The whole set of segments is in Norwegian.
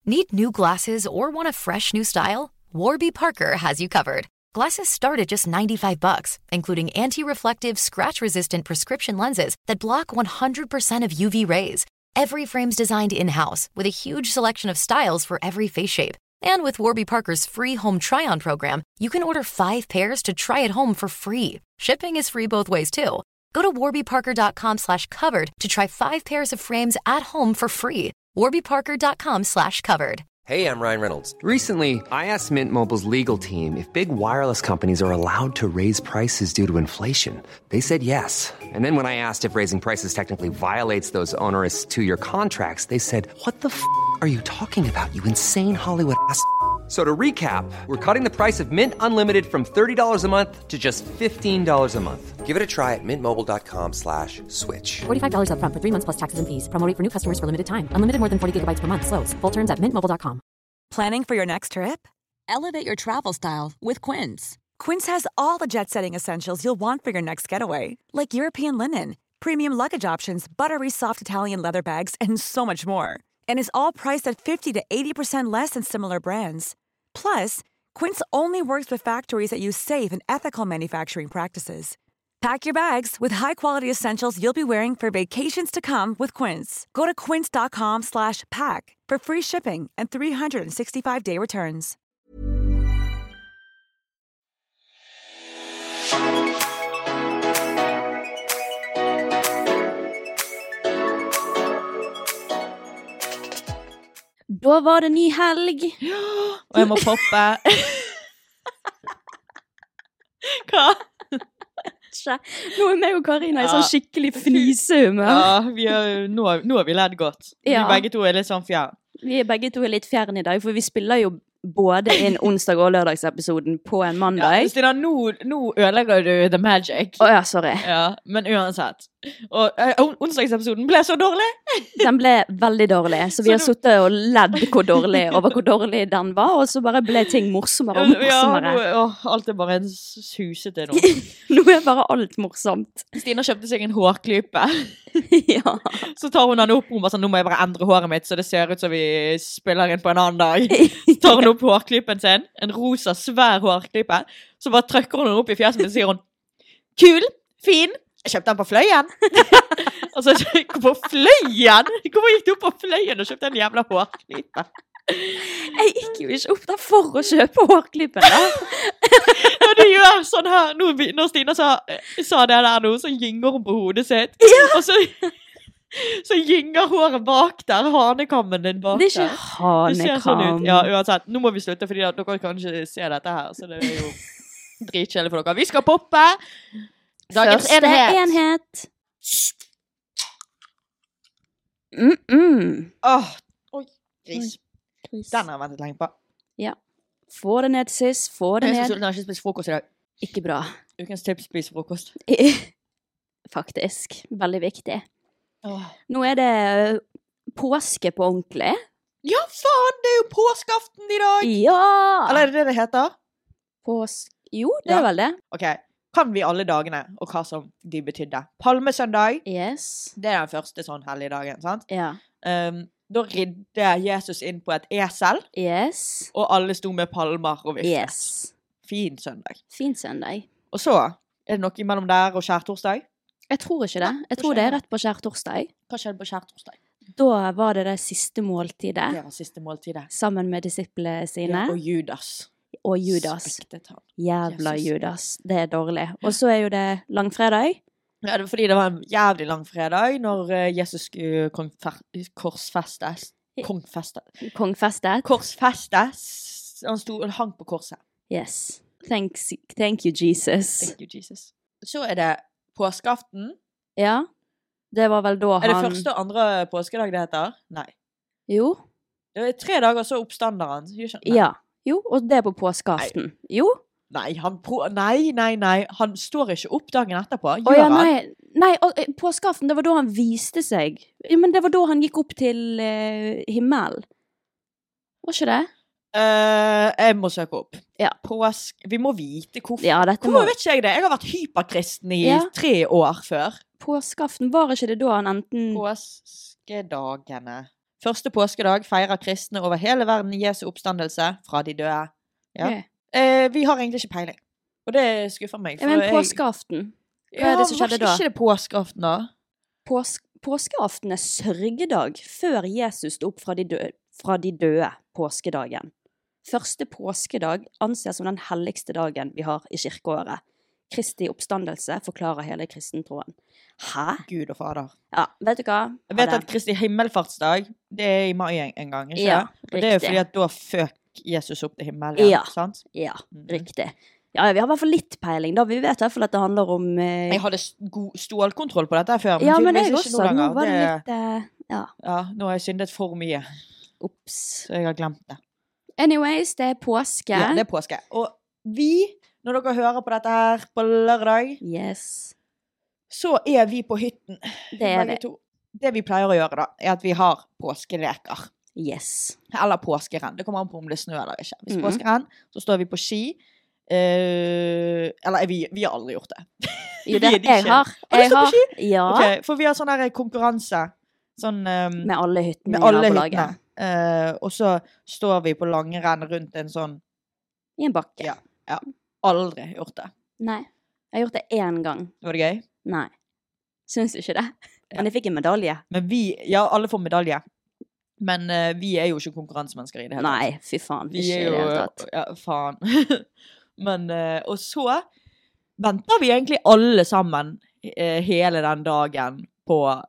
Need new glasses or want a fresh new style? Warby Parker has you covered. Glasses start at just $95, including anti-reflective, scratch-resistant prescription lenses that block 100% of UV rays. Every frame's designed in-house with a huge selection of styles for every face shape. And with Warby Parker's free home try-on program, you can order 5 pairs to try at home for free. Shipping is free both ways, too. Go to warbyparker.com/covered to try 5 pairs of frames at home for free. warbyparker.com/covered. Hey, I'm Ryan Reynolds. Recently, I asked Mint Mobile's legal team if big wireless companies are allowed to raise prices due to inflation. They said yes. And then when I asked if raising prices technically violates those onerous 2-year contracts, they said, "What the f*** are you talking about, you insane Hollywood ass?" So to recap, we're cutting the price of Mint Unlimited from $30 a month to just $15 a month. Give it a try at mintmobile.com/switch. $45 up front for 3 months plus taxes and fees. Promo rate for new customers for limited time. Unlimited more than 40 gigabytes per month. Slows full terms at mintmobile.com. Planning for your next trip? Elevate your travel style with Quince. Quince has all the jet-setting essentials you'll want for your next getaway, like European linen, premium luggage options, buttery soft Italian leather bags, and so much more. And is all priced at 50 to 80% less than similar brands. Plus, Quince only works with factories that use safe and ethical manufacturing practices. Pack your bags with high-quality essentials you'll be wearing for vacations to come with Quince. Go to quince.com/pack for free shipping and 365-day returns. Da var det ny helg. Og jeg må poppe. Hva? Nå er meg og Karina i sånn skikkelig fnisehumør. Ja, nå har vi ledd godt. Ja. Vi begge to er litt sånn fjern. Vi er begge to litt fjern i dag, for vi spiller jo både inn onsdag- og lørdagsepisoden på en mandag. Ja, Stina, nå ødelegger du the magic. Åja, sorry. Ja, men uansett. Og onsdagsepisoden ble så dårlig. Den ble veldig dårlig, så vi har suttet og ledd over hvor dårlig den var, og så bare ble ting morsommere og morsommere. Ja, alt er bare en susete nå. Nå er bare alt morsomt. Stina kjøpte seg en hårklype. Ja. Så tar hun den opp, og hun bare sånn, nå må jeg bare endre håret mitt, så det ser ut som vi spiller inn på en annen dag. Så tar hun opp hårklypen sin, en rosa, svær hårklype, så bare trykker hun opp i fjeset mitt, og sier hun, kul, fin, jeg kjøpte den på Fløyen. Og så, på Fløyen? Hvorfor gikk du opp på Fløyen og kjøpte en jævla hårklype? Jeg gikk jo ikke opp der for å kjøpe hårklippen da. Ja, du gjør sånn her, når Stina sa det der nå, så gynger hun på hodet sitt. Ja. Og så gynger håret bak der, hanekammen din bak der. Det er ikke hanekam. Sånn ja, uansett, nå må vi slutte, fordi dere kan ikke se dette her, så det er jo dritkjedelig for dere. Vi skal poppe dagens første enhet. Oi, gris. Den har jeg ventet lenge på. Ja. Få det ned, sis. Få det ned. Jeg har ikke spist frokost i dag. Ikke bra. Ukens tips, spis frokost. Faktisk. Veldig viktig. Nå er det påske på ordentlig. Ja, faen, det er jo påskeaften i dag! Ja! Eller er det det heter? Jo, det er vel det. Ok, kan vi alle dagene, og hva som de betydde? Palmesøndag, Yes. det er den første sånn hellige dagen, sant? Ja. Da ridde Jesus inn på et esel, Yes. og alle sto med palmer og viftet. Yes. Fin søndag. Fin søndag. Og så, er det noe mellom der og skjærtorsdag? Jeg tror ikke det. Jeg tror det er rett på skjærtorsdag. Hva skjedde på skjærtorsdag? Da var det siste måltidet. Det var siste måltidet. Sammen med disiplene sine. Ja, og Judas. Og Judas. Spektet han. Jævla Jesus. Judas. Det er dårlig. Og så er jo det langfredag. Ja, det var fordi det var en jævlig lang fredag når Jesus skulle korsfestes. Kongfestet. Korsfestes. Han hang på korset. Yes. Thank you, Jesus. Thank you, Jesus. Så er det påskeaften. Ja. Det var vel da Er det første og andre påskedag det heter? Nei. Jo. Det er 3 dager så oppstanderen. Ja. Jo, og det er på påskeaften. Nei. Jo. Nei, nei. Han står ikke opp dagen etterpå. Ja, nei, påskeaften, det var da han viste seg. Men det var da han gikk opp til himmelen. Var ikke det? Jeg må søke opp. Ja. Vi må vite hvorfor. Ja, hvorfor vet ikke jeg det? Jeg har vært hyperkristen i 3 år før. Påskeaften, var ikke det da han enten... Påskedagene. Første påskedag feirer kristne over hele verden Jesu oppstandelse fra de døde. Ja. Okay. Vi har egentlig ikke peiling. Og det skuffer meg. Ja, men påskeaften. Hva er det som skjedde da? Var ikke det påskeaften da? Påskeaften er sørgedag før Jesus sto opp fra de døde påskedagen. Første påskedag anses som den helligste dagen vi har i kirkeåret. Kristi oppstandelse forklarer hele kristentroen. Hæ? Gud og fader. Ja, vet du hva? Jeg vet at Kristi himmelfartsdag, det er i mai en gang, ikke? Ja, og det er jo fordi at da føk Jesus opp til himmelen, ja. Sant? Ja, riktig. Ja, vi har i hvert fall litt peiling da. Vi vet i hvert fall at det handler om... Jeg hadde stålkontroll på dette før, men ja, men tydeligvis jeg ikke også. noen Nå var det ganger. litt... ja. Ja, nå har jeg syndet for mye, Ups. så jeg har glemt det. Anyways, det er påske. Ja, det er påske. Og vi, når dere hører på dette her på lørdag, Yes. så er vi på hytten. Det er vi. Det vi pleier å gjøre da, er at vi har påskeleker. Yes. Eller påskerenn. Det kommer an på om det er snø eller ikke. Hvis Mhm. påskerenn, så står vi på ski. Eller vi har aldri gjort det. Jo, Vi det er de jeg ikke. har. Har du Jeg stått på har. ski? Ja. Ok, for vi har sånn der konkurranse. Sånn, Med alle hyttene med i alle nabolaget. hyttene. Og så står vi på langrenn rundt en sånn. I en bakke. Ja. Aldri gjort det. Nei. Jeg har gjort det 1 gang. Var det gøy? Nei. Syns du ikke det? Men jeg fikk en medalje. Men ja, alle får medalje. Men vi er jo ikke konkurransemennesker i det hele tatt. Nei, fy faen. Vi Ikke er i jo, det hele tatt. ja, faen. Men, og så venter vi egentlig alle sammen hele den dagen på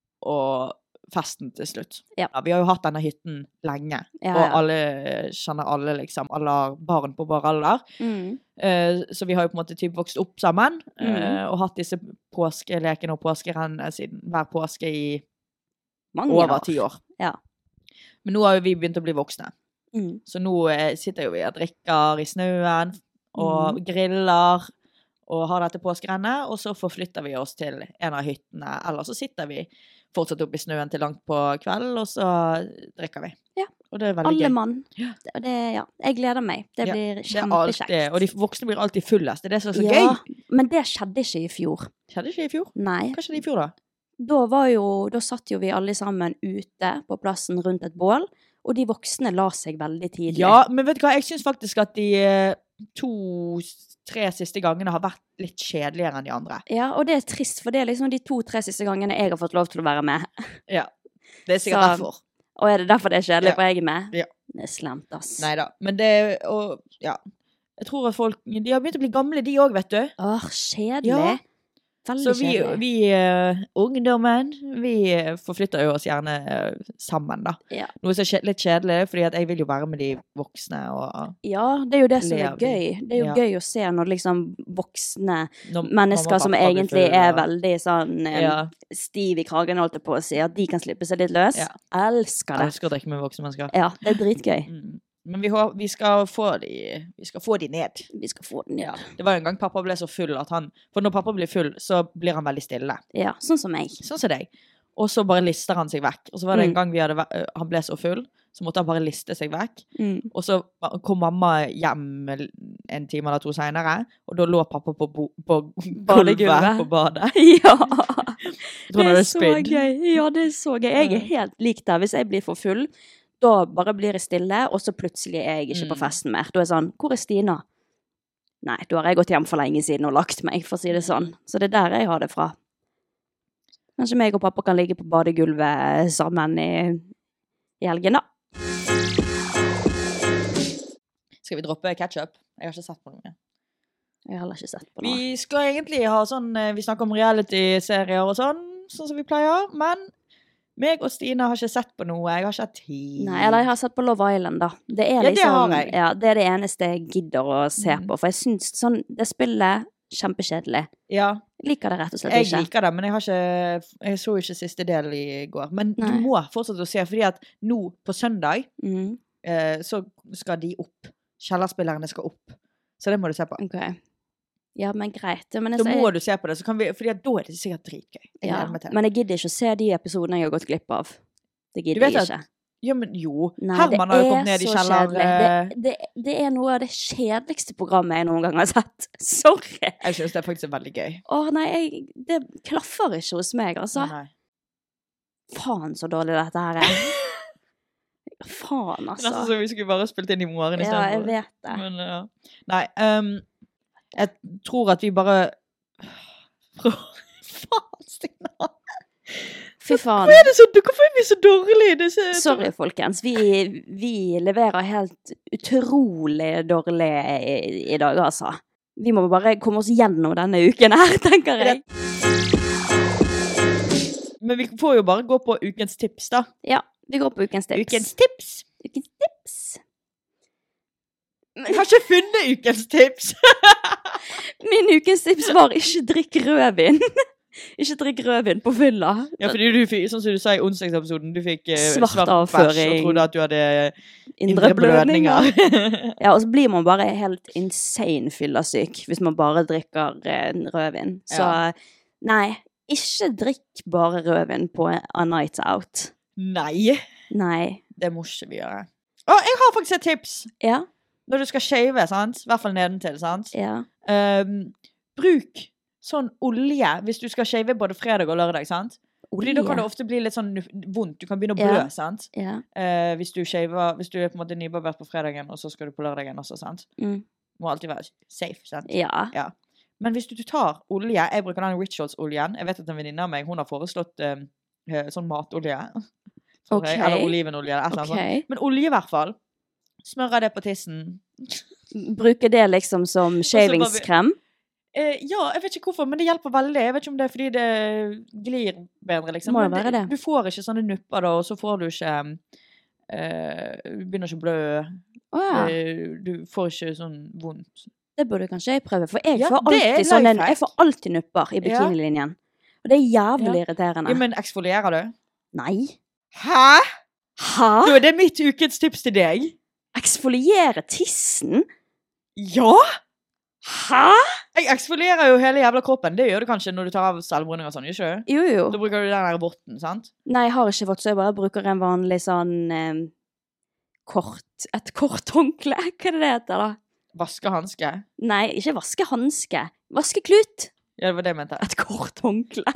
festen til slutt. Ja. Vi har jo hatt denne hytten lenge, Ja, og ja. alle kjenner alle, liksom. Alle har barn på vår alder. Mm. Så vi har jo på en måte typ vokst opp sammen, Mm. og hatt disse påskelekene og påskerennene siden hver påske i Mange over 10 år. Ja. Men nå har jo vi begynt å bli voksne. Mm. Så nå sitter jo vi og drikker i snøen, og Mhm. griller, og har dette påskerennet, og så forflytter vi oss til en av hyttene, eller så sitter vi fortsatt oppe i snøen til langt på kveld, og så drikker vi. Ja. Og det er veldig Alle gøy. mann. Ja. Ja. Jeg gleder meg. Det Ja, blir Det er alltid, kjempekjekt. og de voksne blir alltid fullest. Det er det som er så Ja, gøy. men det skjedde ikke i fjor. Skjedde ikke i fjor? Nei. Hva skjedde i fjor da? Da satt jo vi alle sammen ute på plassen rundt et bål, og de voksne la seg veldig tidlig. Ja, men vet du hva, jeg synes faktisk at de 2-3 siste gangene har vært litt kjedeligere enn de andre. Ja, og det er trist, for det er liksom de 2-3 siste gangene jeg har fått lov til å være med. Ja, det er sikkert Så- derfor. Og er det derfor det er kjedelig, Ja. for jeg er med? Ja. Det er slemt, ass. Neida, men det, og ja, jeg tror at folk, de har begynt å bli gamle de også, vet du. Åh, kjedelig. Ja. Veldig Så vi kjedelig. ungdommen, vi forflytter jo oss gjerne sammen da. Ja. Noe som er litt kjedelig, fordi at jeg vil jo være med de voksne, og Ja, det er jo det som er Lever. gøy. Det er jo Ja. gøy å se når liksom voksne når mamma mennesker og som pappa blir egentlig full, er og- veldig sånn Ja, stiv i kragen, holdt jeg på å si, at de kan slippe seg litt løs. Ja. Elsker jeg det. elsker å drikke med voksne mennesker. Ja, det er dritgøy. Mm. Men vi skal få de ned. Vi skal få den, ja. Det var jo en gang pappa ble så full at for når pappa blir full, så blir han veldig stille. Ja, sånn som meg. Sånn som deg. Og så bare lister han seg vekk. Og så var det en gang han ble så full, så måtte han bare liste seg vekk. Mm. Og så kom mamma hjem en time eller 2 senere, og da lå pappa på gulvet Badegulvet. på badet. Ja! Jeg tror han Det er hadde så spydd. gøy. Ja, det er så gøy. Jeg er helt lik der. Hvis jeg blir for full, da bare blir jeg stille, og så plutselig er jeg ikke på festen mer. Da er jeg sånn, hvor er Stina? Nei, da har jeg gått hjem for lenge siden og lagt meg, for å si det sånn. Så det er der jeg har det fra. Kanskje meg og pappa kan ligge på badegulvet sammen i helgen, da. Skal vi droppe ketchup? Jeg har ikke sett på noe. Jeg har heller ikke sett på noe. Vi skal egentlig ha sånn, vi snakker om reality-serier og sånn som vi pleier, men meg og Stine har ikke sett på noe. Jeg har ikke hatt tid. Nei, eller jeg har sett på Love Island, da. Det er Ja, det liksom, har jeg. ja, det er det eneste jeg gidder å se på, for jeg synes sånn, det spillet kjempekjedelig. Ja, Jeg liker det rett og slett jeg ikke. liker det, men jeg så ikke siste del i går. Men Nei. du må fortsette å se, fordi at nå på søndag Mm, så skal de opp. Kjellerspillerne skal opp. Så det må du se på. ok. Ja, men greit. Men Da må du se på det, så kan vi, fordi at da er det sikkert dritgøy. Jeg ja, gleder meg til det. men jeg gidder ikke å se de episodene jeg har gått glipp av. Det Du gidder vet jeg at ikke. Ja, men jo. Nei, Herman har jo kommet ned i så kjeller. kjedelig. Det er noe av det kjedeligste programmet jeg noen gang har sett. Sorry. Jeg synes det er faktisk veldig gøy. Åh, nei, det klaffer ikke hos meg, altså. Nei. Faen så dårlig dette her er. Faen, altså. Nesten så vi skulle bare spilt inn i morgen i stedet. Ja, jeg vet det. Men, ja. Nei, jeg tror at vi bare... Faen, Stina. Fy faen. Hvorfor er vi så dårlige? Sorry, folkens. Vi leverer helt utrolig dårlig i dag, altså. Vi må bare komme oss gjennom denne uken her, tenker jeg. Men vi får jo bare gå på ukens tips, da. Ja, vi går på ukens tips. Ukens tips? Ukens tips. Jeg har ikke funnet ukens tips. Min ukens tips var ikke drikk rødvin. Ikke drikk rødvin på fylla. Ja, fordi du fikk, sånn som du sa i onsdagsepisoden, du fikk svart avføring. Og trodde at du hadde indre blødninger. Ja, og så blir man bare helt insane fyllesyk hvis man bare drikker rødvin. Så nei, ikke drikk bare rødvin på a night out. Nei. Det må ikke vi gjøre. Å, jeg har faktisk et tips. Ja. Når du skal shave, sant? I hvert fall nedentil, sant? Ja. Bruk sånn olje, hvis du skal shave både fredag og lørdag, sant? Fordi da kan det ofte bli litt sånn vondt. Du kan begynne å blø, sant? Ja. Hvis du er på en måte nybarbert på fredagen, og så skal du på lørdagen også, sant? Må alltid være safe, sant? Ja. Men hvis du tar olje, jeg bruker den Rituals-oljen. Jeg vet at en venninne av meg, hun har foreslått sånn matolje. Eller olivenolje, eller et eller annet sånt. Men olje i hvert fall. Smører det på tissen. Bruker det liksom som shavingskrem? Ja, jeg vet ikke hvorfor, men det hjelper veldig. Jeg vet ikke om det er fordi det glir bedre, liksom. Må det være det? Du får ikke sånne nupper da, og så får du ikke du begynner ikke å blø. Du får ikke sånn vondt. Det burde kanskje jeg prøve, for jeg får alltid nupper i bikinilinjen. Og det er jævlig irriterende. Ja, men eksfolierer du? Nei. Hæ? Da er det mitt ukens tips til deg. Eksfoliere tissen? Ja! Hæ? Jeg eksfolierer jo hele jævla kroppen. Det gjør du kanskje når du tar av selvbruning og sånn, ikke? Jo. Da bruker du den der botten, sant? Nei, jeg har ikke fått, så jeg bare bruker en vanlig sånn et kort håndkle. Hva er det heter da? Vaskehanske? Nei, ikke vaskehanske. Vaskeklut. Ja, det var det jeg mente. Et kort håndkle.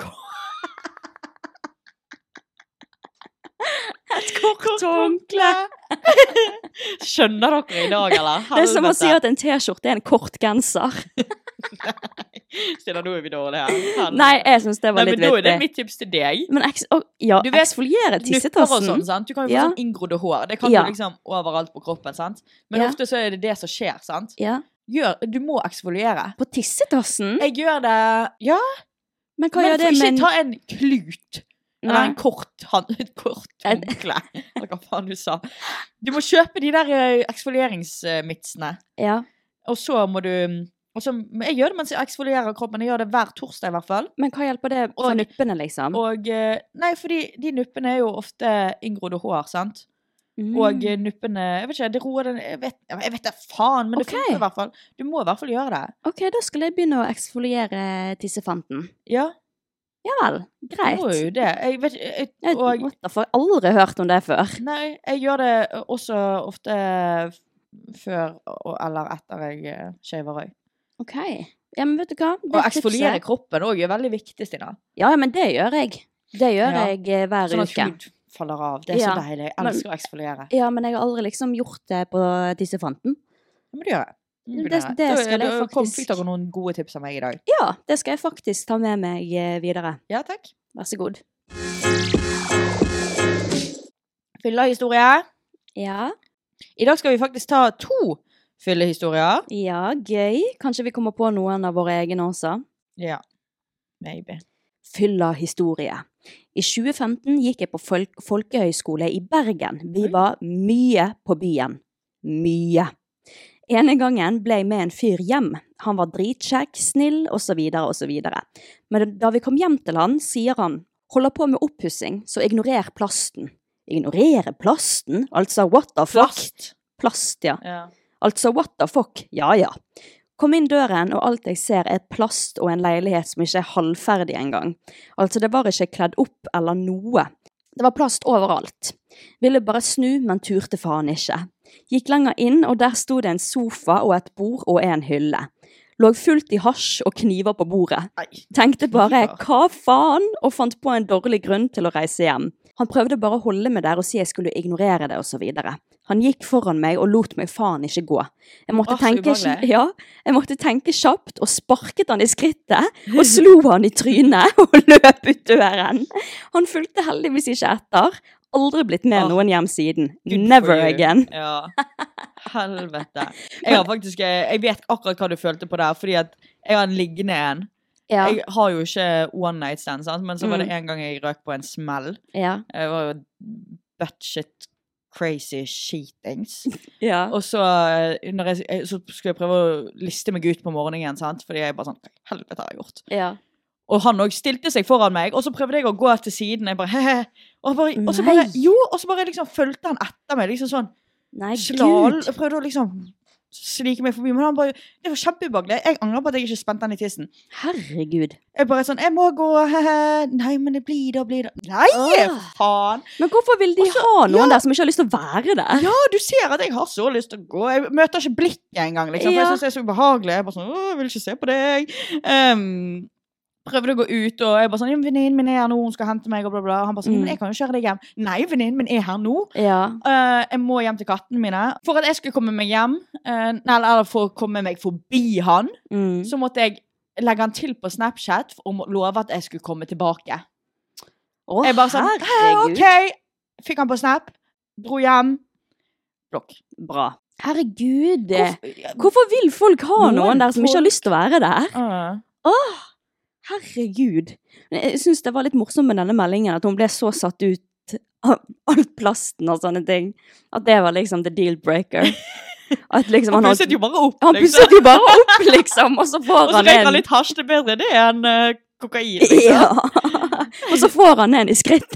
Et kort håndkle. Skjønner dere i dag, eller? Det er som å si at en t-skjorte er en kort genser. Stina, nå er vi dårlige her. Nei, jeg synes det var litt vittig. Men nå er det mitt tips til deg. Men eksfoliere tissetassen. Sånn, sant? Du kan jo få sånn inngrodde hår. Det kan du liksom overalt på kroppen, sant? Men ofte så er det som skjer, sant? Ja. Du må eksfoliere. På tissetassen? Jeg gjør det, ja. Men hva gjør det med ikke ta en klut. Eller en kort håndkle. Eller hva faen du sa. Du må kjøpe de der eksfolieringsmitsene. Ja. Og så må du... jeg gjør det mens jeg eksfolierer kroppen. Jeg gjør det hver torsdag i hvert fall. Men hva hjelper det for nuppene, liksom? Nei, fordi de nuppene er jo ofte inngrodde hår, sant? Og nuppene, jeg vet ikke, det roer den, jeg vet det faen, men det funker i hvert fall. Du må i hvert fall gjøre det. Ok, da skal jeg begynne å eksfoliere tissefanten. Ja. Ja vel, greit. Det var jo det. Jeg vet, jeg har aldri hørt om det før. Nei, jeg gjør det også ofte før eller etter jeg shaver røy. Ok. Ja, men vet du hva? Og eksfoliere kroppen også er veldig viktig, Stina. Ja, men det gjør jeg. Det gjør jeg hver uke. Sånn at hud faller av. Det er så deilig. Jeg elsker å eksfoliere. Ja, men jeg har aldri liksom gjort det på tissefanten. Ja, men det gjør jeg. Det skal jeg faktisk... Fikk dere noen gode tips av meg i dag? Ja, det skal jeg faktisk ta med meg videre. Ja, takk. Vær så god. Fyllehistorie. Ja. I dag skal vi faktisk ta 2 fyllehistorier. Ja, gøy. Kanskje vi kommer på noen av våre egne også? Ja, maybe. Fyllehistorie. I 2015 gikk jeg på folkehøyskole i Bergen. Vi var mye på byen. Mye. Ene gangen ble jeg med en fyr hjem. Han var dritkjekk, snill, og så videre, og så videre. Men da vi kom hjem til han, sier han, holder på med oppussing, så ignorer plasten. Ignorere plasten? Altså, what the fuck? Plast, ja. Altså, what the fuck? Ja. Kom inn døren, og alt jeg ser er plast og en leilighet som ikke er halvferdig engang. Altså, det var ikke kledd opp eller noe. Det var plast overalt. Ville bare snu, men turte faen ikke. Gikk lenger inn, og der stod det en sofa og et bord og en hylle. Lå fullt i hasj og kniver på bordet. Tenkte bare, hva faen? Og fant på en dårlig grunn til å reise hjem. Han prøvde bare å holde meg der og si jeg skulle ignorere det og så videre. Han gikk foran meg og lot meg faen ikke gå. Jeg måtte, jeg måtte tenke kjapt og sparket han i skrittet og slo han i trynet og løp ut døren. Han fulgte heldigvis ikke etter. Aldri blitt med noen hjem siden. Never again. Ja, helvete. Jeg vet akkurat hva du følte på der, fordi at jeg har en liggende en. Ja. Jeg har jo ikke one night stand, sant? Men så var det en gang jeg røk på en smell. Ja. Jeg var jo butt-shit crazy shitings. Ja. Og så, så skulle jeg prøve å liste meg ut på morgenen, sant? Fordi jeg bare sånn, helvete har jeg gjort. Ja. Og han også stilte seg foran meg, og så prøvde jeg å gå til siden. Jeg bare, og så bare liksom følte han etter meg, liksom sånn. Nei, Gud. Jeg prøvde å liksom slike meg forbi, men han bare, det var kjempeubehagelig. Jeg angrer på at jeg ikke spente han i tissen. Herregud. Jeg bare sånn, jeg må gå, nei, men det blir det. Nei, faen. Men hvorfor vil de ha noen der som ikke har lyst til å være der? Ja, du ser at jeg har så lyst til å gå. Jeg møter ikke blikket engang, liksom, for jeg synes det er så ubehagelig. Jeg bare sånn, jeg vil ikke se på deg. Prøvde å gå ut, og jeg bare sånn, venninnen min er her nå, hun skal hente meg, og bla bla. Han bare sånn, men jeg kan jo kjøre deg hjem. Nei, venninnen min er her nå. Ja. Jeg må hjem til kattene mine. For at jeg skulle komme meg hjem, eller for å komme meg forbi han, så måtte jeg legge han til på Snapchat og love at jeg skulle komme tilbake. Jeg bare sånn, ok, fikk han på Snap, dro hjem, blokk. Bra. Herregud. Hvorfor vil folk ha noen der som ikke har lyst til å være der? Herregud. Jeg synes det var litt morsomt med denne meldingen, at hun ble så satt ut av alt plasten og sånne ting. At det var liksom the deal breaker. At liksom han pusset jo bare opp. Han pusset jo bare opp, liksom. Og så får han en litt hasj, det bedre det enn kokain, liksom. Ja. Og så får han en i skritt.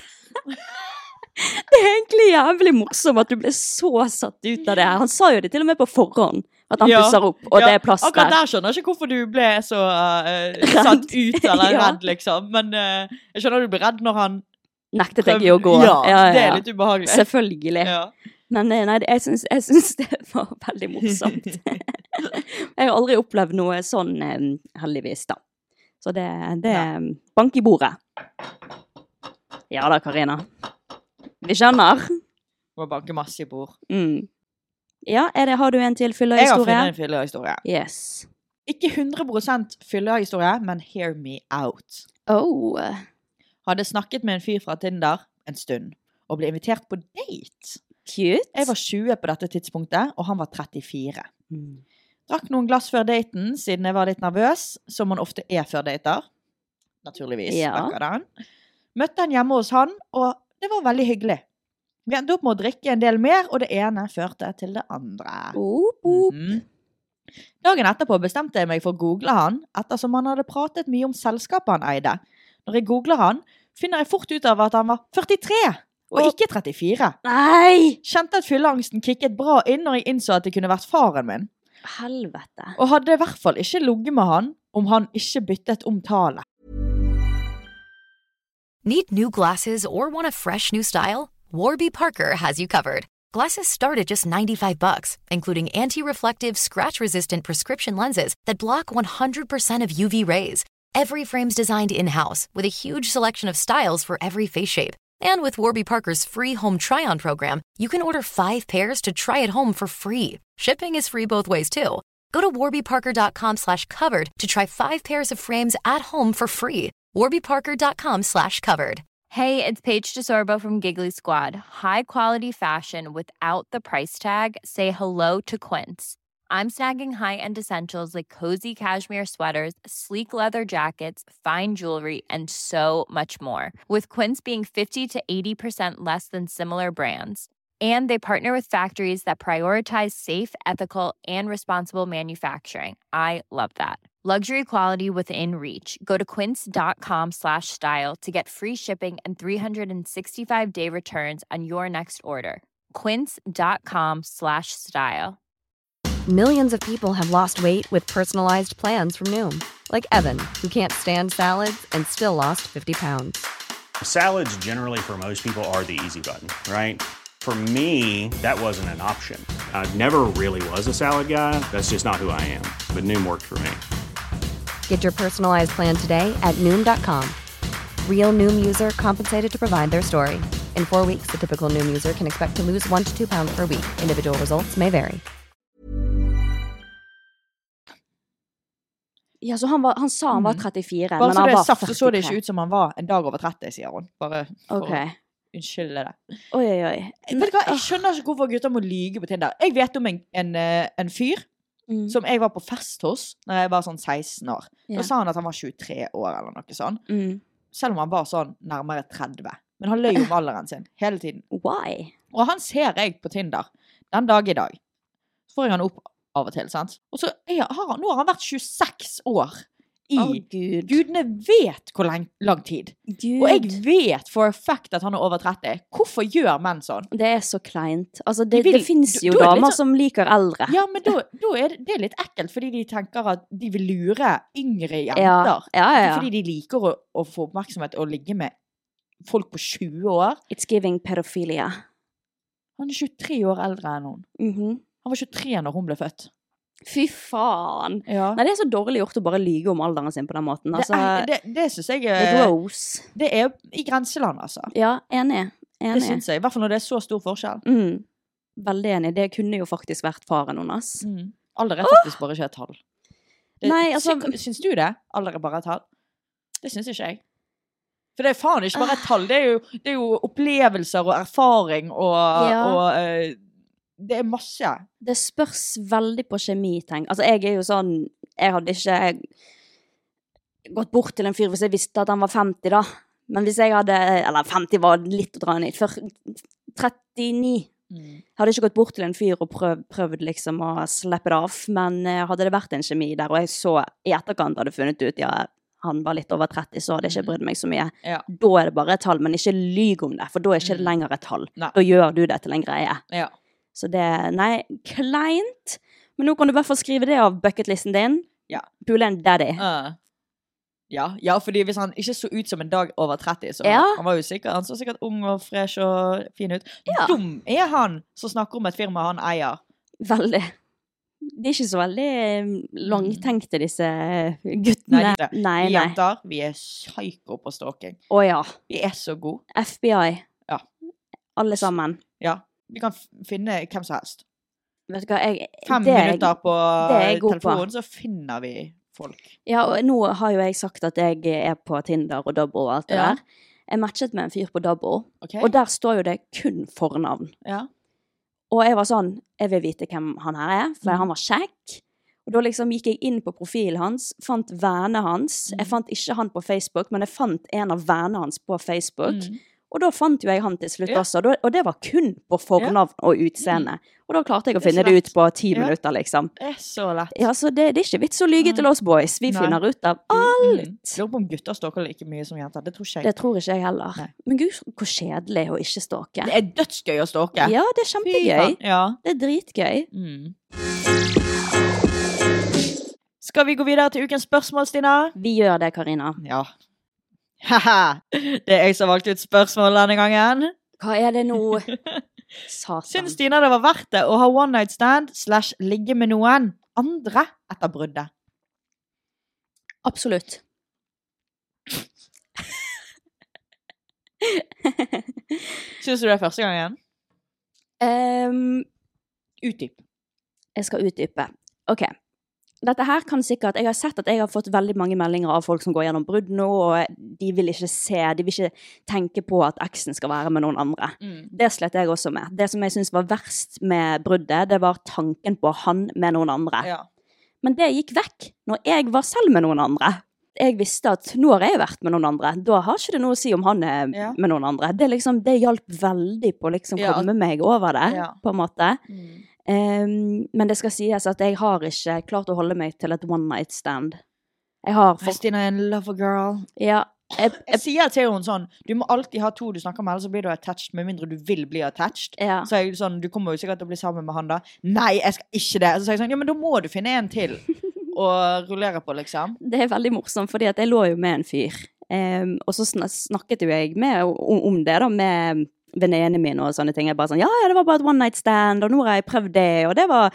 Det er egentlig jævlig morsomt at du ble så satt ut av det her. Han sa jo det til og med på forhånd. At han pusser opp, og det er plass der. Akkurat der skjønner jeg ikke hvorfor du ble så satt ut eller redd, liksom. Men jeg skjønner at du ble redd når han nektet deg å gå. Ja, det er litt ubehagelig. Selvfølgelig. Ja. Men nei, jeg synes det var veldig morsomt. Jeg har aldri opplevd noe sånn, heldigvis da. Så det er bank i bordet. Ja da, Karina. Vi skjønner. Må banke masse i bord. Ja, har du en til fyllehistorie? Jeg har funnet en fyllehistorie. Yes. Ikke 100% fyllehistorie, men hear me out. Hadde snakket med en fyr fra Tinder en stund, og ble invitert på date. Cute. Jeg var 20 på dette tidspunktet, og han var 34. Drakk noen glass før daten, siden jeg var litt nervøs, som man ofte er før dater. Naturligvis. Ja. Møtte han hjemme hos han, og det var veldig hyggelig. Vi endte opp med å drikke en del mer, og det ene førte til det andre. Dagen etterpå bestemte jeg meg for å google han, ettersom han hadde pratet mye om selskapet han eide. Når jeg googler han, finner jeg fort ut av at han var 43, og ikke 34. Nei! Kjente at fylleangsten kikket bra inn når jeg innså at det kunne vært faren min. Helvete. Og hadde i hvert fall ikke ligget med han, om han ikke byttet omtale. Need new glasses or want a fresh new style? Warby Parker has you covered. Glasses start at just $95, including anti-reflective, scratch-resistant prescription lenses that block 100% of UV rays. Every frame's designed in-house with a huge selection of styles for every face shape. And with Warby Parker's free home try-on program, you can order 5 pairs to try at home for free. Shipping is free both ways, too. Go to warbyparker.com/covered to try 5 pairs of frames at home for free. warbyparker.com/covered. Hey, it's Paige DeSorbo from Giggly Squad. High quality fashion without the price tag. Say hello to Quince. I'm snagging high-end essentials like cozy cashmere sweaters, sleek leather jackets, fine jewelry, and so much more. With Quince being 50 to 80% less than similar brands. And they partner with factories that prioritize safe, ethical, and responsible manufacturing. I love that. Luxury quality within reach. Go to quince.com/style to get free shipping and 365-day returns on your next order. Quince.com/style. Millions of people have lost weight with personalized plans from Noom. Like Evan, who can't stand salads and still lost 50 pounds. Salads generally for most people are the easy button, right? For me, that wasn't an option. I never really was a salad guy. That's just not who I am. But Noom worked for me. Get your personalized plan today at Noom.com. Real Noom user compensated to provide their story. In 4 weeks, the typical Noom user can expect to lose 1 to 2 pounds per week. Individual results may vary. Ja, så han sa han var 34, Bare men så han det var er sagt, 43. så det ikke ut som han var en dag over 30, sier hun. Bare for Ok. å unnskylde det. Oi. Vet du hva, jeg skjønner ikke hvorfor gutter må lyge på Tinder. Jeg vet om en fyr som jeg var på fest hos når jeg var sånn 16 år. Ja. Da sa han at han var 23 år eller noe sånn. Selv om han var sånn nærmere 30. Men han løy om alderen sin hele tiden. Why? Og han ser jeg på Tinder den dag I dag. Så får jeg han opp av og til, sant? Og så nå har han vært 26 år I Gud. Gudene vet hvor lang tid. Gud. Og jeg vet for a fact at han er over 30. Hvorfor gjør menn sånn? Det er så kleint. Altså, det De vil- finnes jo da er det litt damer sånn- som liker eldre. Ja, men da er det litt ekkelt, fordi de tenker at de vil lure yngre jenter. Ja. Fordi de liker å få oppmerksomhet og ligge med folk på 20 år. It's giving pedophilia. Han er 23 år eldre enn hun. Han var 23 når hun ble født. Fy faen. Ja. Nei, det er så dårlig gjort å bare lyge om alderen sin på den måten. Altså, Det synes jeg det er gross. Det er I grenseland, altså. Ja, enig. Det synes jeg. I hvert fall når det er så stor forskjell. Veldig enig. Det kunne jo faktisk vært faren hennes. Alder er faktisk bare ikke et tall. Nei, altså- Syns du det? Alder er bare et tall? Det synes ikke jeg. For det er faen ikke bare et tall. Det er jo opplevelser og erfaring og det er masse. Det spørs veldig på kjemi, tenk. Altså, jeg er jo sånn, jeg hadde ikke gått bort til en fyr hvis jeg visste at han var 50 da. Men hvis jeg hadde, eller 50 var litt å dra ned, for 39. Hadde ikke gått bort til en fyr og prøvd liksom å slippe det av, men hadde det vært en kjemi der, og jeg så I etterkant hadde funnet ut, ja, han var litt over 30, så hadde jeg ikke brydd meg så mye. Ja. Da er det bare et tall, men ikke lyg om det, for da er ikke det lenger et tall. Nei. Da gjør du det til en greie. Ja. Så det, nei, kleint. Men nå kan du I hvert fall skrive det av bucketlisten din. Ja. Pule en daddy. Ja, fordi hvis han ikke så ut som en dag over 30, så han var jo sikkert, han så sikkert ung og fresh og fin ut. Ja. Dum er han som snakker om et firma han eier. Veldig. De er ikke så veldig langtenkte, disse guttene. Nei, vi jenter, vi er psyko på stalking. Å ja. Vi er så gode. FBI. Ja. Alle sammen. Ja. Vi kan finne hvem som helst. Vet du hva, 5 minutter på telefonen, på. så finner vi folk. Ja, og nå har jo jeg sagt at jeg er på Tinder og Double og alt det der. Jeg matchet med en fyr på Double, og der står jo det kun fornavn. Ja. Og jeg var sånn, jeg vil vite hvem han her er, for han var kjekk. Og da liksom gikk jeg inn på profilen hans, fant vennene hans. Jeg fant ikke han på Facebook, men jeg fant en av vennene hans på Facebook. Og da fant jo jeg han til slutt også, og det var kun på fornavn og utseende. Og da klarte jeg å finne det ut på 10 minutter, liksom. Det er så lett. Ja, så det er ikke vits å lyge til oss boys. Vi finner ut av alt. Lurer på om gutter stalker like mye som jenter. Det tror ikke jeg. Det tror ikke jeg heller. Nei. Men gud, hvor kjedelig å ikke stalke. Det er dødsgøy å stalke. Ja, det er kjempegøy. Ja. Det er dritgøy. Skal vi gå videre til ukens spørsmål, Stina? Vi gjør det, Karina. Ja. Haha, det er jeg som valgte ut spørsmål denne gangen. Hva er det nå? Satan. Syns Stina det var verdt det å ha one night stand / ligge med noen andre etter bruddet? Absolutt. Syns du det er første gangen? Utdyp. Jeg skal utdype. Ok. Dette her kan sikkert, jeg har sett at jeg har fått veldig mange meldinger av folk som går gjennom brudd nå, og de vil ikke tenke på at eksen skal være med noen andre. Det slet jeg også med. Det som jeg synes var verst med bruddet, det var tanken på han med noen andre. Ja. Men det gikk vekk når jeg var selv med noen andre. Jeg visste at nå har jeg vært med noen andre, da har ikke det noe å si om han er med noen andre. Det, liksom, det hjalp veldig på å liksom komme meg over det, på en måte. Men det skal sies at jeg har ikke klart å holde meg til et one night stand. Jeg har Stina er en lover girl. Ja. Jeg sier til henne sånn, du må alltid ha 2 du snakker med, ellers så blir du attached, med mindre du vil bli attached. Ja. Så jeg sånn, du kommer jo sikkert til å bli sammen med han da. Nei, jeg skal ikke det. Så sier jeg sånn, ja, men da må du finne en til og rullere på, liksom. Det er veldig morsomt, fordi at jeg lå jo med en fyr. Og så snakket jo jeg om det da, med venninnene mine og sånne ting. Jeg bare sånn, ja, det var bare et one night stand, og nå har jeg prøvd det, og det var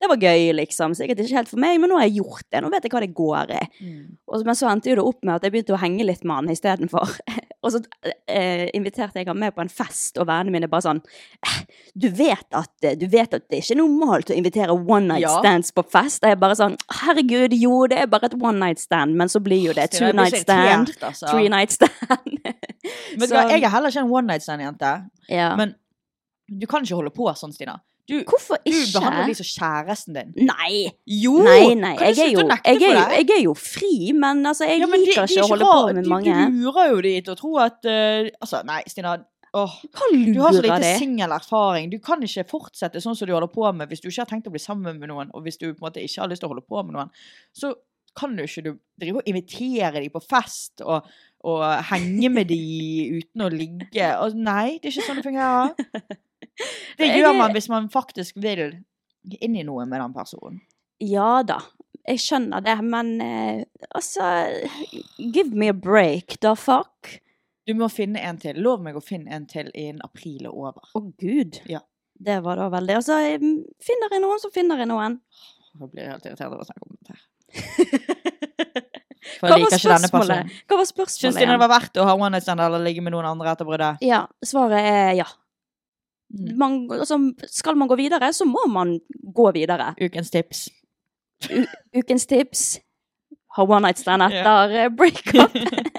det var gøy, liksom. Sikkert ikke helt for meg, men nå har jeg gjort det. Nå vet jeg hva det går i. Men så endte jo det opp med at jeg begynte å henge litt med han i stedet for. Og så inviterte jeg han med på en fest, og vennene mine bare sånn, du vet at det ikke er normalt å invitere one night stands på fest. Og jeg bare sånn, herregud, jo, det er bare et one night stand, men så blir jo det 2 night stand, 3 night stand. Men jeg er heller ikke en one night stand-jente. Ja. Men du kan ikke holde på sånn, Stina. Hvorfor ikke? Du behandler de som kjæresten din. Nei. Jo. Nei. Jeg er jo fri, men altså, jeg liker ikke å holde på med mange. Du lurer jo de til å tro at, nei, Stina, du har så lite singelerfaring. Du kan ikke fortsette sånn som du holder på med hvis du ikke har tenkt å bli sammen med noen, og hvis du på en måte ikke har lyst til å holde på med noen, så kan du ikke drive og invitere de på fest og henge med de uten å ligge. Og nei, det er ikke sånn det fungerer. Det gjør man hvis man faktisk vil inn i noe med den personen. Ja da, jeg skjønner det, men altså, give me a break, da fuck. Du må finne en til. Lov meg å finne en til innen april er over. Gud. Ja. Det var da veldig. Altså, finner jeg noen, så finner jeg noen. Jeg blir helt irritert over å snakke om dette her. Hva var spørsmålet? Synes du det var verdt å ha one night stand eller ligge med noen andre etter bruddet? Ja, svaret er ja. Skal man gå videre, så må man gå videre. Ukens tips. Ukens tips. Ha one night stand etter break-up.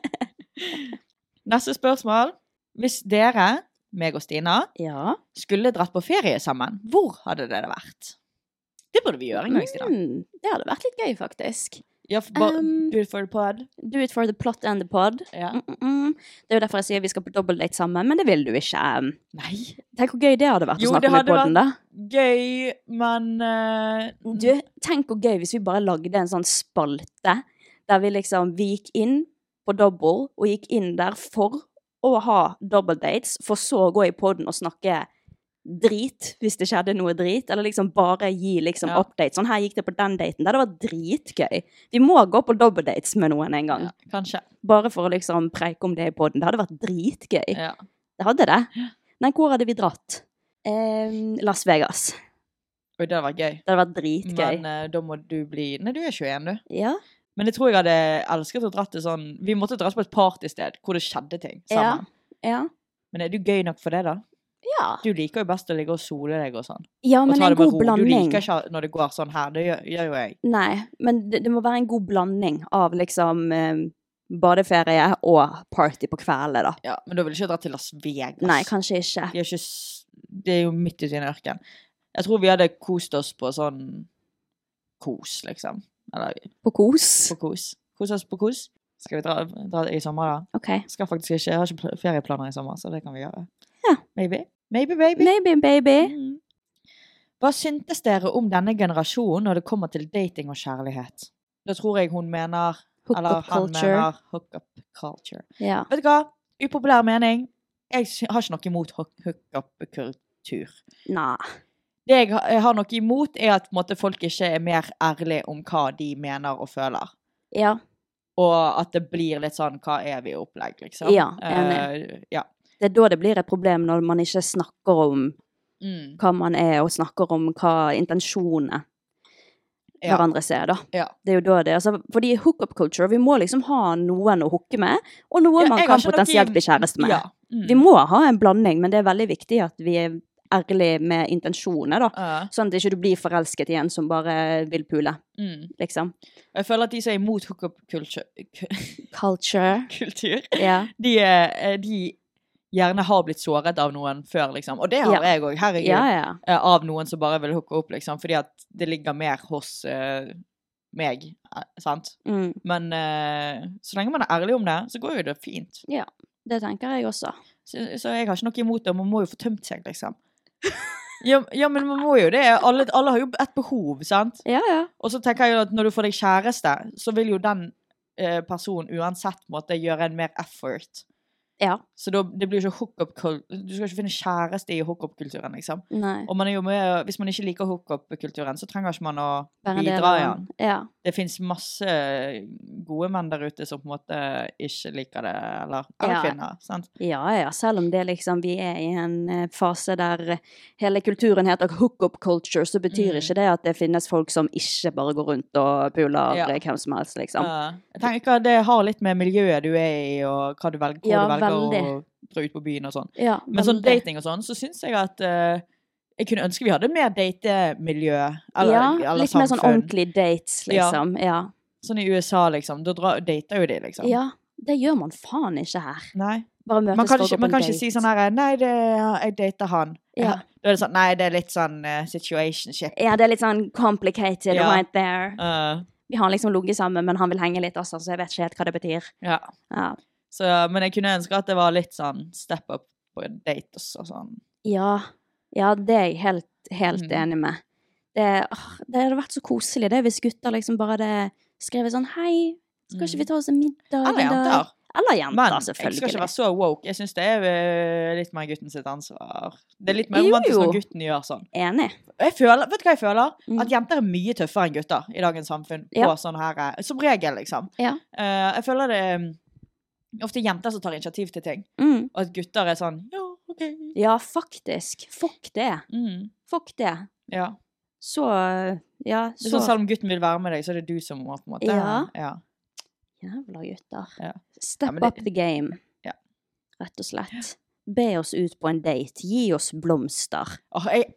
Neste spørsmål. Hvis dere, meg og Stina, skulle dratt på ferie sammen, hvor hadde det vært? Det burde vi gjøre en gang, Stina. Det hadde vært litt gøy, faktisk. Ja, do it for the pod. Do it for the plot and the pod. Ja. Det er jo derfor jeg sier vi skal på dobbeltdate sammen, men det vil du ikke. Nei. Tenk hvor gøy det hadde vært å snakke med podden, da. Jo, det hadde vært gøy, men... Tenk hvor gøy hvis vi bare lagde en sånn spalte, der vi gikk inn på double, og gikk inn der for å ha dobbeltdates, for så å gå i podden og snakke drit, hvis det skjedde noe drit, eller bare gi update. Sånn, her gikk det på den daten. Det hadde vært dritgøy. Vi må gå på dobbeltdates med noen en gang. Ja, kanskje. Bare for å preike om det i podden. Det hadde vært dritgøy. Ja. Det hadde det. Nei, hvor hadde vi dratt? Las Vegas. Oi, det hadde vært gøy. Det hadde vært dritgøy. Men da må du bli... Nei, du er 21, du. Ja. Men jeg tror jeg hadde elsket å dratt det sånn... Vi måtte dratt på et partysted hvor det skjedde ting sammen. Ja. Men er du gøy nok for det, da? Ja. Du liker jo best å ligge og sole deg og sånn. Ja, men en god blanding. Du liker ikke når det går sånn her, det gjør jo jeg. Nei, men det må være en god blanding av badeferie og party på kveldet, da. Ja, men da vil jeg ikke dra til Las Vegas. Nei, kanskje ikke. Det er jo midt ute i en ørken. Jeg tror vi hadde kost oss på sånn kos, liksom. Eller, på kos? På kos. Kos oss på kos. Skal vi dra i sommer, da? Ok. Skal faktisk ikke, jeg har ikke ferieplaner i sommer, så det kan vi gjøre. Ja. Maybe, baby. Maybe, baby. Hva syntes dere om denne generasjonen når det kommer til dating og kjærlighet? Da tror jeg hun mener, eller han mener, hook-up culture. Ja. Vet du hva? Upopulær mening. Jeg har ikke noe imot hook-up-kultur. Nei. Det jeg har noe imot er at på en måte, folk ikke er mer ærlige om hva de mener og føler. Ja. Og at det blir litt sånn, hva er vi i opplegg, liksom? Ja, enig. Ja. Det er da det blir et problem når man ikke snakker om hva man er, og snakker om hva intensjonene hverandre ser, da. Ja. Det er jo da det, altså, fordi hook-up culture, vi må ha noen å hooke med, og noen man kan potensielt bli kjæreste med. Ja. Vi må ha en blanding, men det er veldig viktig at vi er ærlig med intensjoner, da. Sånn at ikke du blir forelsket igjen som bare vil pule, liksom. Jeg føler at de som er imot hook-up kultur, de gjerne har blitt såret av noen før, liksom. Og det har jeg også, herregud, av noen som bare vil hooke opp, liksom, fordi at det ligger mer hos meg, sant? Men så lenge man er ærlig om det, så går jo det fint. Ja, det tenker jeg også. Så jeg har ikke noe imot det, man må jo få tømt seg, liksom. Ja, men man må jo det. Alle har jo et behov, sant? Ja. Og så tenker jeg jo at når du får deg kjæreste, så vil jo den personen uansett måtte gjøre en mer effort Ja. Så det blir jo ikke hookup-kultur. Du skal ikke finne kjæreste i hookup-kulturen, liksom. Nei. Og man er jo med, hvis man ikke liker hookup-kulturen, så trenger ikke man å Bare en del bidra av i den. den. Ja. Det finnes masse gode menn der ute som på en måte ikke liker det, eller Ja. kvinner, sant? Ja, selv om det liksom, vi er i en fase der hele kulturen heter hookup culture, så betyr ikke det at det finnes folk som ikke bare går rundt og puler hvem som helst, liksom. Jeg tenker det har litt med miljøet du er i, og hva du velger, hvor du velger veldig. å dra ut på byen og sånn. Ja, Men sånn dating og sånn, så synes jeg at jeg kunne ønske vi hadde mer datemiljø, eller litt samfunn. mer sånn ordentlig dates, liksom. Ja. Sånn i USA, liksom. Da dater jo de, liksom. Ja, det gjør man faen ikke her. Nei. Bare møtes Man kan for å gå ikke, på man en kan ikke date. si sånn her, nei, jeg dater han. Ja. Da er det sånn, nei, det er litt sånn situationship. Ja, det er litt sånn complicated right there. Vi har liksom ligget sammen, men han vil henge litt også, så jeg vet ikke helt hva det betyr. Ja. Ja. Så, men jeg kunne ønske at det var litt sånn step up på en date også, sånn. Ja, det er jeg helt enig med. Det hadde vært så koselig det hvis gutter liksom bare hadde skrevet sånn, hei, skal ikke vi ta oss en middag? Eller jenter. Eller jenter, Men selvfølgelig. jeg skal ikke være så woke. Jeg synes det er litt mer gutten sitt ansvar. Det er litt mer romantisk Jo. når gutten gjør sånn. Enig. Vet du hva jeg føler? At jenter er mye tøffere enn gutter i dagens samfunn. På sånn her, som regel, liksom. Ja. Jeg føler det ofte jenter som tar initiativ til ting. Og at gutter er sånn, ja, ok. Ja, faktisk. Fuck det. Fuck det. Ja. Så, ja. Det er sånn, selv om gutten vil være med deg, så er det du som må på en måte. Ja. Jævla gutter. Ja. Step Ja, up the game. Ja. Rett og slett. Be oss ut på en date. Gi oss blomster. Jeg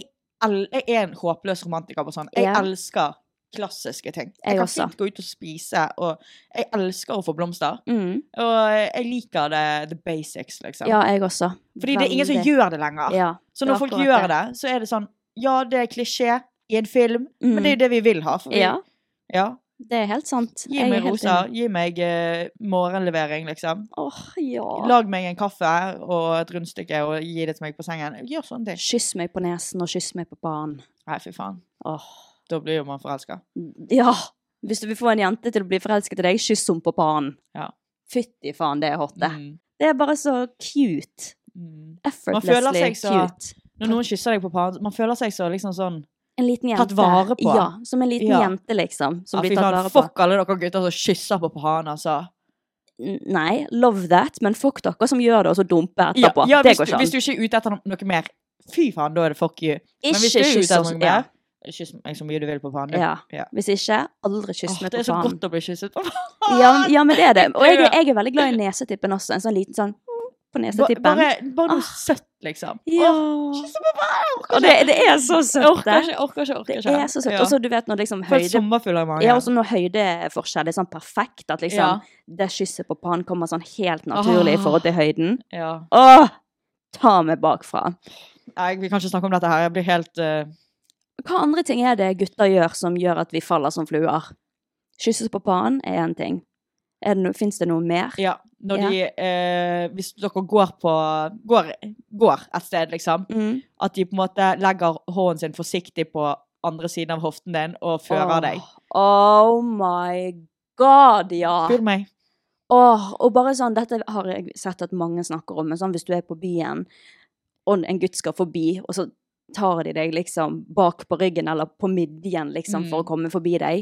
er en håpløs romantiker på sånn. Jeg elsker klassiske ting. Jeg kan også. fint gå ut og spise, og jeg elsker å få blomster. Og jeg liker the basics, liksom. Ja, jeg også. Fordi det er ingen som gjør det lenger. Ja, så når folk gjør det, så er det sånn, ja, det er klisjé i en film, men det er jo det vi vil ha. For ja, det er helt sant. Gi meg roser, gi meg morgenlevering, liksom. Ja. Lag meg en kaffe og et rundstykke og gi det til meg på sengen. Gjør sånn ting. Kyss meg på nesen og kyss meg på panen. Nei, fy faen. Da blir jo man forelsket. Ja, hvis du vil få en jente til å bli forelsket til deg, kyss hun på panen. Ja. Fytti faen, det er hot det. Det er bare så cute. Effortlessly cute. Når noen kysser deg på panen, man føler seg så liksom sånn en liten jente. Tatt vare på. Ja, som en liten jente, liksom. Som blir tatt vare på. Fuck alle dere gutter som kysser på panen, altså. Nei, love that, men fuck dere som gjør det, og så dumper etterpå. Ja, det går ikke an. Hvis du ikke er ute etter noe mer, fy faen, da er det fuck you. Men hvis du er ute etter noe mer, kyss meg så mye du vil på panen. Ja. Hvis ikke, aldri kyss meg på panen. Det er så godt å bli kysset på panen. Ja, men det er det. Og jeg er veldig glad i nesetippen også. En sånn liten sånn på nesetippen. Bare noe søtt, liksom. Ja. Kysse på panen! Og det er så søtt. Orker ikke. Det er så søtt. Og så du vet når liksom høyde... sommerfull av mange. Ja, og så når høydeforskjell er sånn perfekt, at liksom det kysset på panen kommer sånn helt naturlig i forhold til høyden. Ja. Ta meg bakfra. Nei, vi kan ikke snakke om dette her. Jeg blir helt... Hva andre ting er det gutter gjør som gjør at vi faller som fluer? Kysses på panen er en ting. Finnes det noe mer? Ja, når hvis dere går et sted, liksom, at de på en måte legger hånden sin forsiktig på andre siden av hoften din og fører deg. Oh my god, ja. Fyr meg. Og bare sånn, dette har jeg sett at mange snakker om, men sånn, hvis du er på byen, og en gutt skal forbi, og så tar de deg liksom bak på ryggen, eller på midjen, liksom, for å komme forbi deg.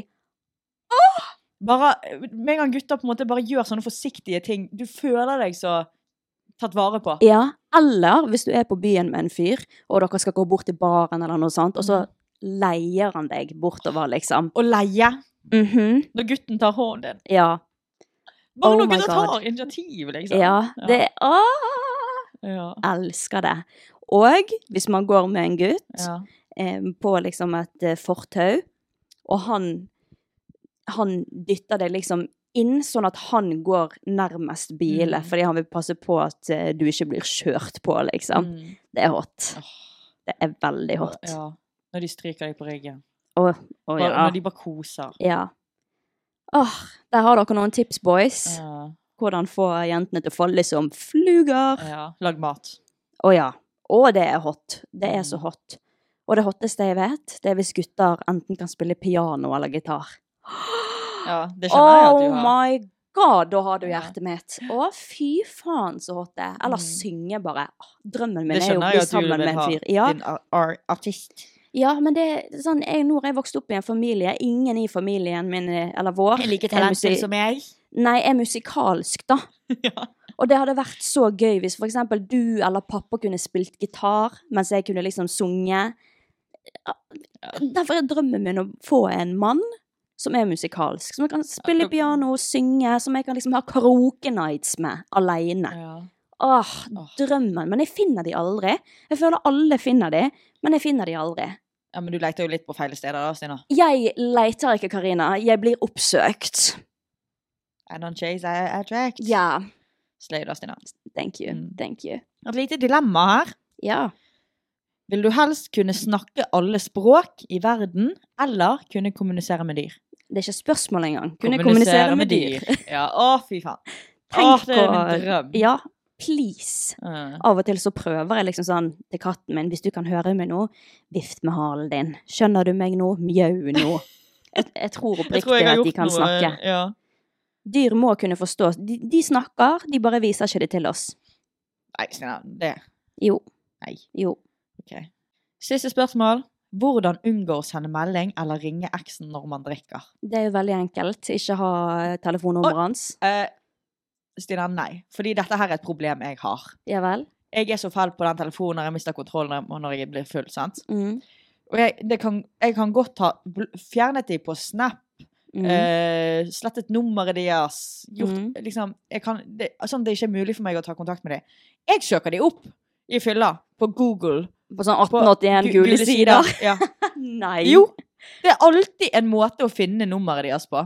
Bare, med en gang gutter på en måte bare gjør sånne forsiktige ting, du føler deg så tatt vare på. Ja, eller hvis du er på byen med en fyr, og dere skal gå bort til baren eller noe sånt, og så leier han deg bortover, liksom. Og leie? Når gutten tar hånden din. Ja. Bare når gutter tar initiativ, liksom. Ja, det elsker det. Og hvis man går med en gutt på liksom et fortau, og han dytter deg liksom inn, sånn at han går nærmest bilen, fordi han vil passe på at du ikke blir kjørt på, liksom. Det er hot. Det er veldig hot. Ja, når de stryker deg på ryggen. Når de bare koser. Ja. Der har dere noen tips, boys. Hvordan få jentene til å falle som fluger. Ja, lag mat. Det er hot. Det er så hot. Og det hotteste jeg vet, det er hvis gutter enten kan spille piano eller gitar. Ja, det skjønner jeg at du har. Oh my God, da har du hjertet mitt. Å, fy faen så hot det. Eller synge bare. Drømmen min er jo å bli sammen med en fyr. Ja. Din artist. Ja, men det er sånn, nå har jeg vokst opp i en familie. Ingen i familien min, eller vår. Jeg liker talenter som jeg. Nei, jeg er musikalsk da. Ja. Og det hadde vært så gøy hvis for eksempel du eller pappa kunne spilt gitar, mens jeg kunne liksom sunge. Derfor er drømmen min å få en mann som er musikalsk, som jeg kan spille piano og synge, som jeg kan liksom ha karaoke nights med, alene. Ja. Drømmen, men jeg finner de aldri. Jeg føler alle finner de, men jeg finner de aldri. Ja, men du leter jo litt på feil steder da, Stina. Jeg leter ikke, Karina. Jeg blir oppsøkt. I don't chase, I attract. Ja. Slay da, Stina. Thank you, thank you. Et lite dilemma her. Ja. Vil du helst kunne snakke alle språk i verden, eller kunne kommunisere med dyr? Det er ikke spørsmål engang. Kunne kommunisere med dyr. Ja, fy faen. Tenk det er min drøm. Ja, please. Av og til så prøver jeg liksom sånn til katten min, hvis du kan høre meg nå, vift med halen din. Skjønner du meg nå? Mjau nå. Jeg tror oppriktig at de kan snakke. Ja. Dyr må kunne forstå. De snakker, de bare viser ikke det til oss. Nei, Stina, det. Jo. Nei. Jo. Ok. Siste spørsmål. Hvordan unngå å sende melding eller ringe eksen når man drikker? Det er jo veldig enkelt. Ikke ha telefonnummeret hans. Stina, nei. Fordi dette her er et problem jeg har. Ja vel? Jeg er så feil på den telefonen når jeg mister kontrollen når jeg blir full, sant? Og jeg kan godt ha fjernet de på Snap, slettet nummeret deres, gjort, liksom, sånn det ikke er mulig for meg å ta kontakt med dem. Jeg søker de opp i fylla på Google. På sånn 1881 gule sider. Ja. Nei. Jo, det er alltid en måte å finne nummeret deres på.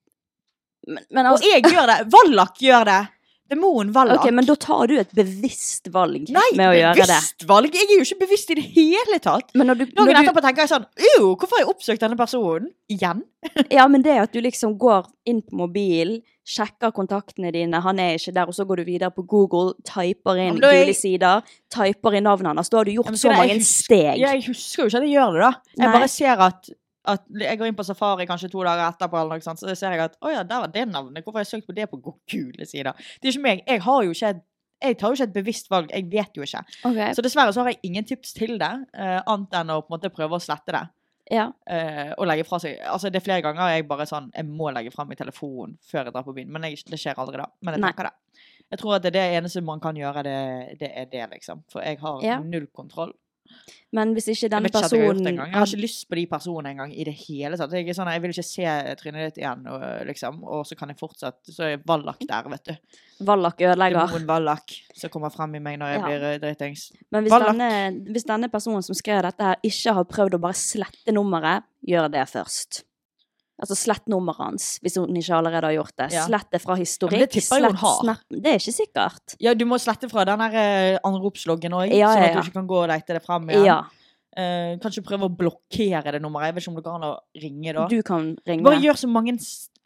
Men altså, og jeg gjør det. Wallach gjør det. Demon Wallach. Ok, men da tar du et bevisst valg med å gjøre det. Nei, bevisst valg? Jeg er jo ikke bevisst i det hele tatt. Men når Dagen etterpå tenker jeg sånn, hvorfor har jeg oppsøkt denne personen? Igjen? Ja, men det at du liksom går inn på mobilen, sjekker kontaktene dine, han er ikke der, og så går du videre på Google, typer inn gule sider, typer inn navnet hans, da har du gjort så mange steg. Jeg husker jo ikke at jeg gjør det da. Jeg bare ser at jeg går inn på Safari kanskje 2 dager etterpå, eller noe sånt, så ser jeg at, ja, der var det navnet, hvorfor har jeg søkt på det på gule sider? Det er ikke meg, jeg tar jo ikke et bevisst valg, jeg vet jo ikke. Okay. Så dessverre så har jeg ingen tips til det, annet enn å på en måte prøve å slette det. Ja. Og legge fra seg, altså det er flere ganger jeg bare sånn, jeg må legge frem i telefonen før jeg drar på byen, men det skjer aldri da, men jeg tenker det. Jeg tror at det eneste man kan gjøre, det er det liksom, for jeg har null kontroll. Men hvis ikke denne personen... Jeg har ikke lyst på de personene en gang i det hele tatt. Jeg vil ikke se trynet ditt igjen, liksom. Og så kan jeg fortsatt, så er Wallach der, vet du. Wallach ødelegger. Demon Wallach som kommer frem i meg når jeg blir drittings. Men hvis denne personen som skrev dette her ikke har prøvd å bare slette nummeret, gjør det først. Altså slett nummeret hans, hvis hun ikke allerede har gjort det. Slett det fra historikk, slett snap. Det er ikke sikkert. Ja, du må slette fra den her anropsloggen også, sånn at du ikke kan gå og lete det frem igjen. Ja. Kanskje prøve å blokkere det nummeret. Jeg vet ikke om du kan ringe da. Du kan ringe. Bare gjør så mange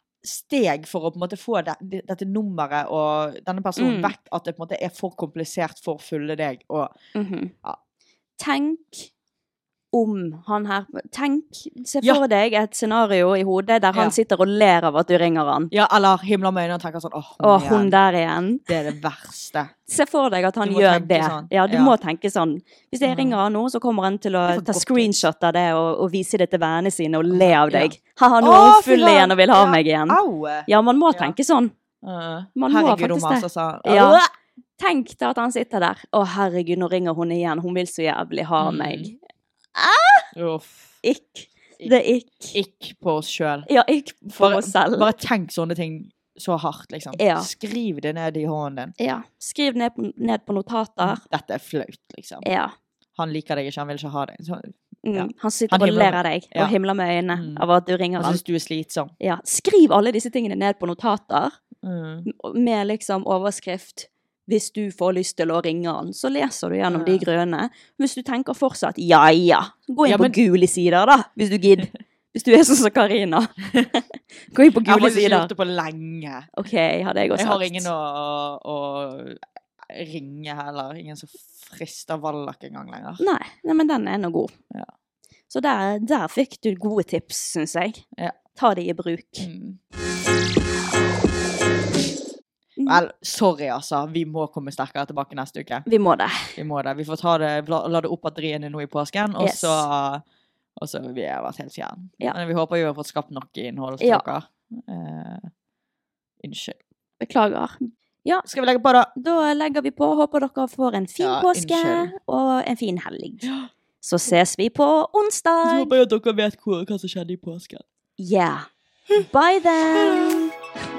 steg for å på en måte få dette nummeret og denne personen vekk, at det på en måte er for komplisert for å følge deg. Og, Tenk om han her, se for deg et scenario i hodet der han sitter og ler av at du ringer han. Ja, eller himler med øynene og tenker sånn, hun der igjen. Det er det verste. Se for deg at han gjør det. Sånn. Ja, du må tenke sånn. Hvis jeg ringer han nå, så kommer han til å ta screenshot av det og vise det til vennene sine og le av deg. Haha, nå er hun full igjen og vil ha meg igjen. Ja, man må tenke sånn. Man må faktisk det. Ja. Tenk da at han sitter der. Herregud, nå ringer hun igjen. Hun vil så jævlig ha meg. Det er ikke på oss selv. Ja, ikke for oss selv. Bare tenk sånne ting så hardt, liksom. Skriv det ned i hånden din. Ja, skriv ned på notater. Dette er flaut, liksom. Ja. Han liker deg ikke, han vil ikke ha deg. Så, Han sitter og ler av deg og himler med øynene av at du ringer han. Han synes du er slitsom. Ja, skriv alle disse tingene ned på notater med liksom overskrift. Hvis du får lyst til å ringe han, så leser du gjennom de grønne. Hvis du tenker fortsatt, gå inn på gule sider da, hvis du gidder. Hvis du er sånn som Karina. Gå inn på gule sider. Jeg har faktisk gjort det på lenge. Ok, hadde jeg også sagt. Jeg har ingen å ringe heller. Ingen som frister Wallach en gang lenger. Nei, men den er nå god. Ja. Så der fikk du gode tips, synes jeg. Ja. Ta det i bruk. Vel, sorry altså, vi må komme sterkere tilbake neste uke. Vi må det. Vi får ta det, la det opp batteriene nå i påsken, og Yes. så vi har vært helt fjern. Ja. Men vi håper vi har fått skapt nok innhold til Ja. dere. Unnskyld. Beklager. Ja, Skal vi legge på da? da legger vi på. Håper dere får en fin Ja, påske unnskyld. og en fin helg. Så ses vi på onsdag. håper jeg at dere vet hva som skjedde i påsken. Yeah. Bye then.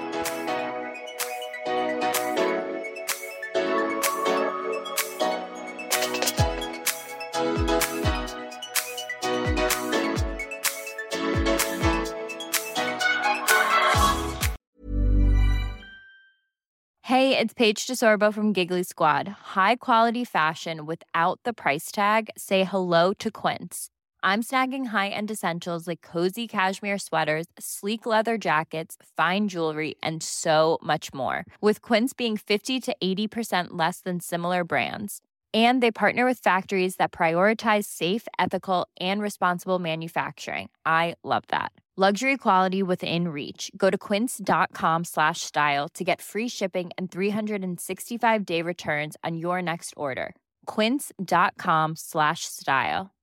Hey, it's Paige DeSorbo from Giggly Squad. High quality fashion without the price tag. Say hello to Quince. I'm snagging high-end essentials like cozy cashmere sweaters, sleek leather jackets, fine jewelry, and so much more. With Quince being 50 to 80% less than similar brands. And they partner with factories that prioritize safe, ethical, and responsible manufacturing. I love that. Luxury quality within reach. Go to quince.com/style to get free shipping and 365-day returns on your next order. Quince.com/style.